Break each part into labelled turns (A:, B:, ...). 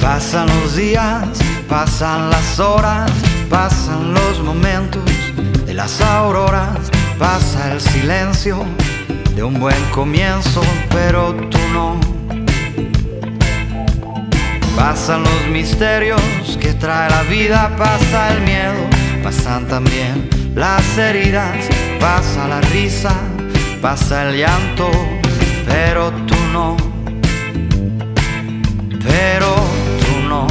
A: Pasan los días, pasan las horas, pasan los momentos de las auroras, pasa el silencio de un buen comienzo, pero tú no. Pasan los misterios que trae la vida, pasa el miedo, pasan también las heridas, pasa la risa, pasa el llanto, pero tú no. Pero tú no.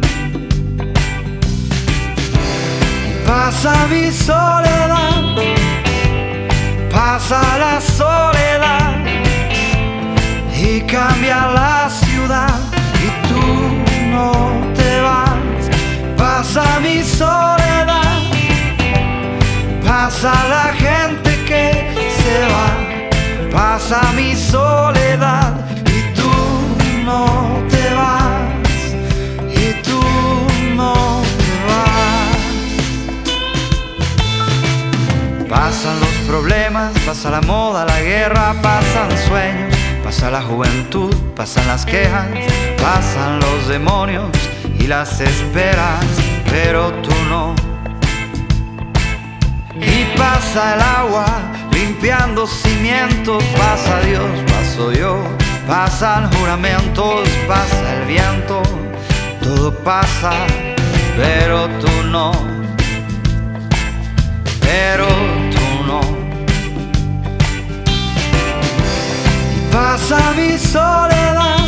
A: Y pasa mi soledad, pasa la soledad y cambia la ciudad y tú no te vas. Pasa mi soledad, pasa la gente que se va, pasa mi soledad y tú no te vas, y tú no te vas. Pasan los problemas, pasa la moda, la guerra, pasan sueños, pasa la juventud, pasan las quejas, pasan los demonios y las esperas, pero tú no. Y pasa el agua limpiando cimientos, pasa Dios, paso yo, pasan juramentos, pasa el viento, todo pasa, pero tú no. Pero tú no. Y pasa mi soledad,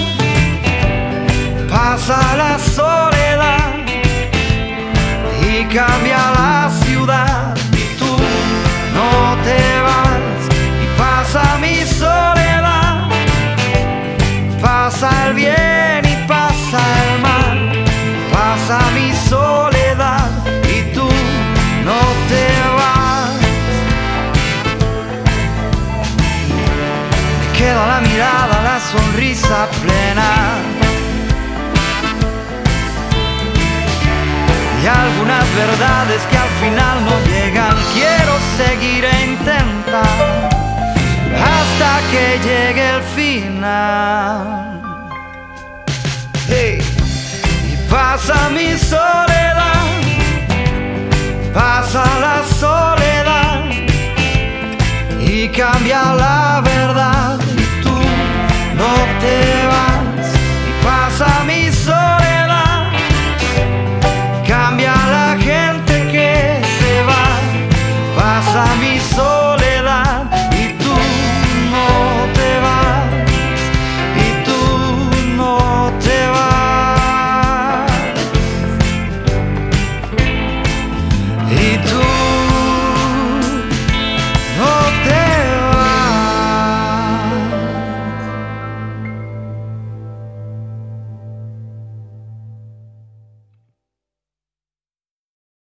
A: pasa la soledad y cambia la ciudad y tú no te vas. Y pasa mi soledad, pasa el bien y pasa el mal, pasa mi soledad y tú no te vas. Me queda la mirada, la sonrisa plena y algunas verdades que al final no llegan. Quiero seguir e intentar hasta que llegue el final. Hey. Y pasa mi soledad, pasa la soledad y cambia la verdad y tú no te vas. Y pasa mi soledad, cambia la gente que se va, pasa mi soledad.